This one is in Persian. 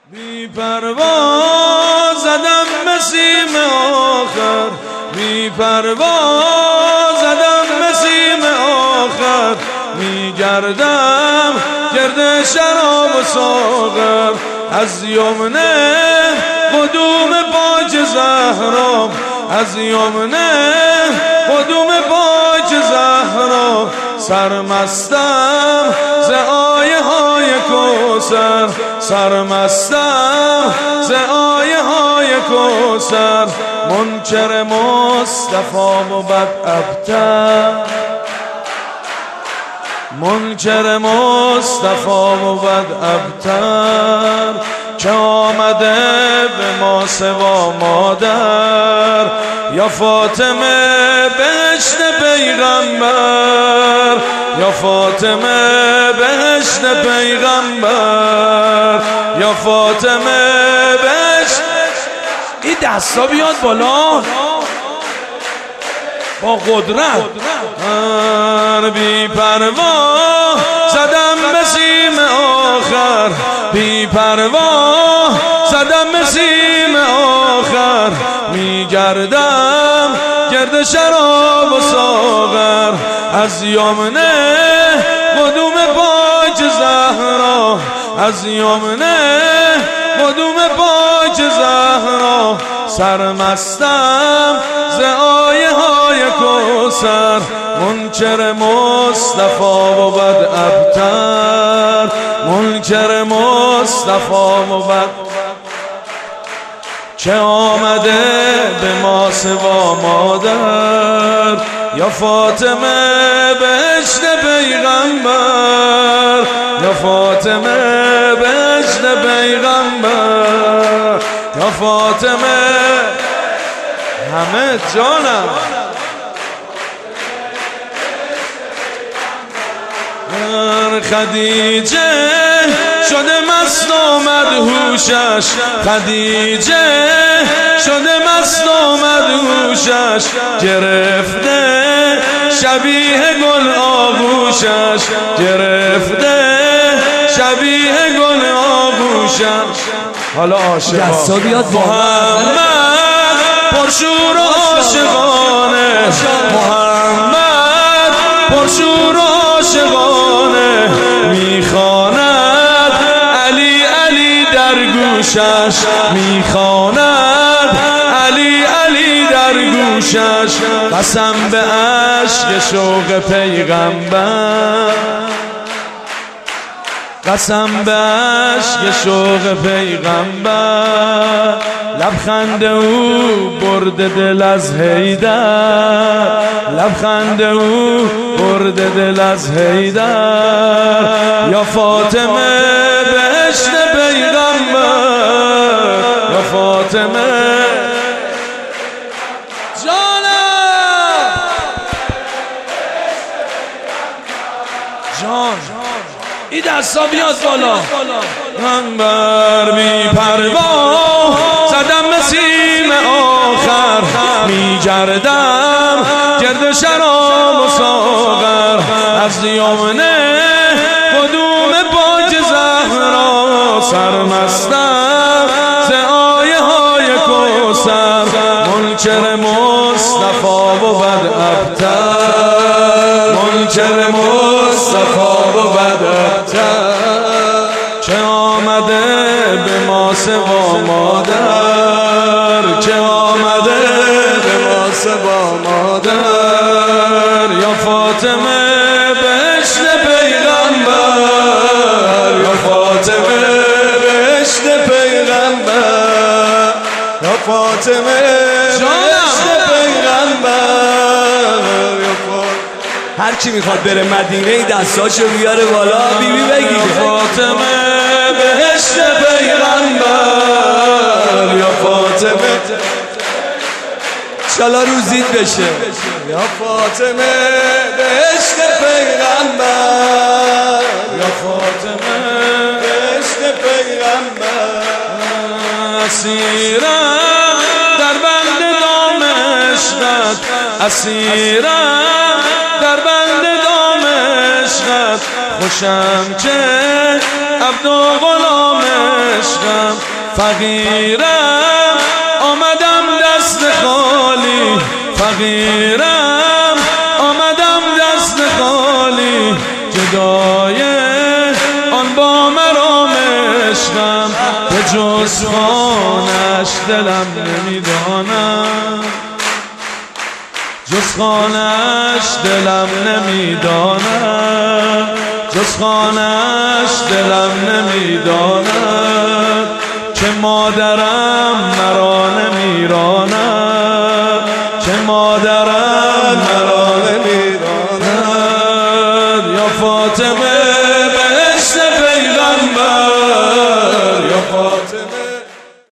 بی پروا زدم به سیم آخر، بی پروا زدم به سیم آخر، میگردم گرد شراب و ساغر، از یمنه قدوم پاک زهرا، از یمنه قدوم پاک زهرا، سرمستم ز آیه های کوثر، سرمستم ز آیه های کوثر، منکر مصطفی و بد ابتر، منکر مصطفی و بد ابتر، که آمده به ما سوا مادر، یا فاطمه بهشت پیغمبر، یا فاطمه بهشت پیغمبر، یا فاطمه بهشت. این دستا بیاد بالا با قدرت. بی پروا زدم به سیم آخر، بی پروا زدم به سیم آخر، میگردم گرد شراب و ساغر، از یمنه قدوم پاک زهرا، از یمنه قدوم پاک زهرا، سرمستم ز آیه های کوثر، منکر مصطفی و بد ابتر، منکر مصطفی و بد، که آمده به ما سوا مادر، یا فاطمه بهشت پیغمبر، یا فاطمه بهشت پیغمبر، یا فاطمه همه جانم. خدیجه شده مست و مدهوشش، خدیجه شده مست و مدهوشش، گرفته شبیه گل آغوشش، گرفته شبیه گل آغوشش. حالا عاشقا محمد پرشور و عاشقانه، محمد پرشور و عاشقانه، میخواند علی علی در گوشش، میخواند علی علی در گوشش، قسم به عشق شوق پیغمبر، قسم به عشق شوق پیغمبر، لبخند او برد دل از حیدر، لبخند او برد دل از حیدر، یا فاطمه بهشت پیغمبر، یا فاطمه جانم جان. این دستا بیاد بالا. من بر بی پروا زدم به سیم آخر، میگردم گرد شراب و ساغر، از یمنه قدوم پاک زهرا، سرمستم ز آیه های کوثر، منکر مصطفی و بد ابتر، منکر مصطفی و بد ابتر، که آمده به ما سوا مادر، که آمده به ما سوا مادر، یا فاطمه بهشت پیغمبر، یا فاطمه بهشت پیغمبر، یا فاطمه بهشت پیغمبر، یا هر کی میخواد بره مدینه این دستاشو بیاره بالا بیبی بگیره. فاطمه بهشت پیغمبر، یا فاطمه انشالله روزید بشه، یا فاطمه بهشت پیغمبر، یا فاطمه بهشت پیغمبر، اسیرم در بند دام عشقت، اسیرم در بند دام عشقت، خوشم که عبد و غلام عشقت، عشقم فقیرم آمدم دست خالی فقیرم آمدم دست خالی جدای آن با مرام عشقم به جز خانش دلم نمیدانم جز خانش دلم نمیدانم جز خانش دلم نمیدانم که مادرم مرا نمیراند که مادرم مرا